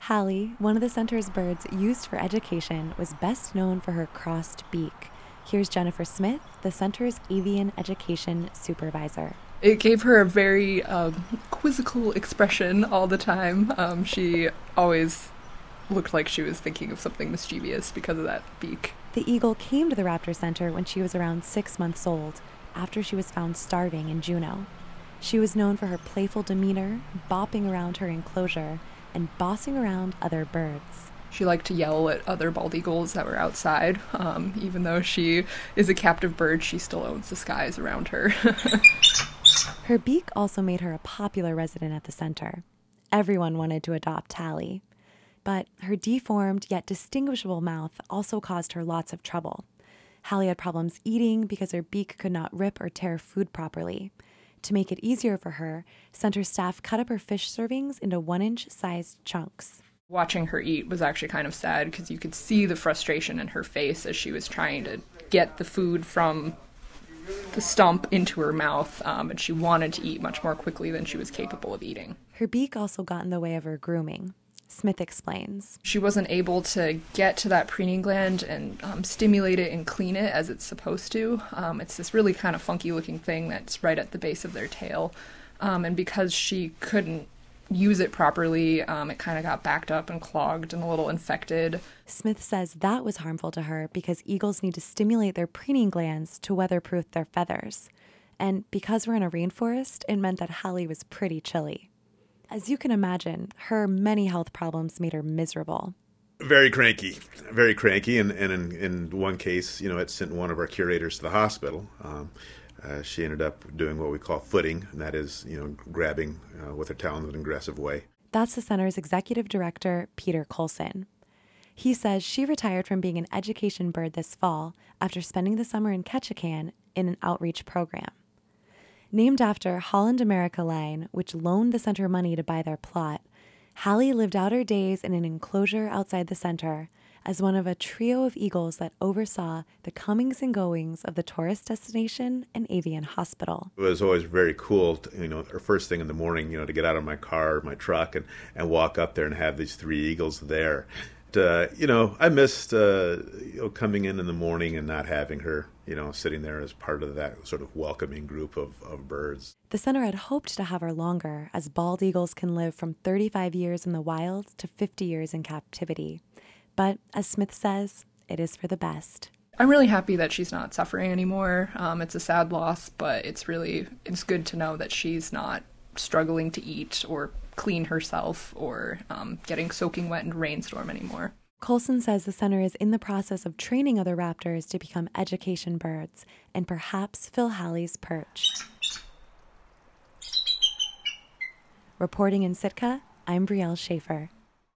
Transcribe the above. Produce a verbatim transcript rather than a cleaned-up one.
Hallie, one of the center's birds used for education, was best known for her crossed beak. Here's Jennifer Smith, the center's avian education supervisor. It gave her a very um, quizzical expression all the time. Um, she always looked like she was thinking of something mischievous because of that beak. The eagle came to the Raptor Center when she was around six months old, after she was found starving in Juneau. She was known for her playful demeanor, bopping around her enclosure, and bossing around other birds. She liked to yell at other bald eagles that were outside. Um, even though she is a captive bird, she still owns the skies around her. Her beak also made her a popular resident at the center. Everyone wanted to adopt Hallie. But her deformed yet distinguishable mouth also caused her lots of trouble. Hallie had problems eating because her beak could not rip or tear food properly. To make it easier for her, center staff cut up her fish servings into one-inch sized chunks. Watching her eat was actually kind of sad because you could see the frustration in her face as she was trying to get the food from the stump into her mouth, um, and she wanted to eat much more quickly than she was capable of eating. Her beak also got in the way of her grooming. Smith explains. She wasn't able to get to that preening gland and um, stimulate it and clean it as it's supposed to. Um, it's this really kind of funky looking thing that's right at the base of their tail. Um, and because she couldn't use it properly, um, it kind of got backed up and clogged and a little infected. Smith says that was harmful to her because eagles need to stimulate their preening glands to weatherproof their feathers. And because we're in a rainforest, it meant that Hallie was pretty chilly. As you can imagine, her many health problems made her miserable. Very cranky, very cranky. And, and in, in one case, you know, it sent one of our curators to the hospital. Um, uh, she ended up doing what we call footing, and that is, you know, grabbing uh, with her talons in an aggressive way. That's the center's executive director, Peter Colson. He says she retired from being an education bird this fall after spending the summer in Ketchikan in an outreach program. Named after Holland America Line, which loaned the center money to buy their plot, Hallie lived out her days in an enclosure outside the center as one of a trio of eagles that oversaw the comings and goings of the tourist destination and avian hospital. It was always very cool, to, you know, or first thing in the morning, you know, to get out of my car or my truck and, and walk up there and have these three eagles there. Uh, you know, I missed uh, you know, coming in in the morning and not having her, you know, sitting there as part of that sort of welcoming group of, of birds. The center had hoped to have her longer, as bald eagles can live from thirty-five years in the wild to fifty years in captivity. But as Smith says, it is for the best. I'm really happy that she's not suffering anymore. Um, it's a sad loss, but it's really, it's good to know that she's not struggling to eat or clean herself or um, getting soaking wet in a rainstorm anymore. Colson says the center is in the process of training other raptors to become education birds and perhaps fill Hallie's perch. Reporting in Sitka, I'm Brielle Schaefer.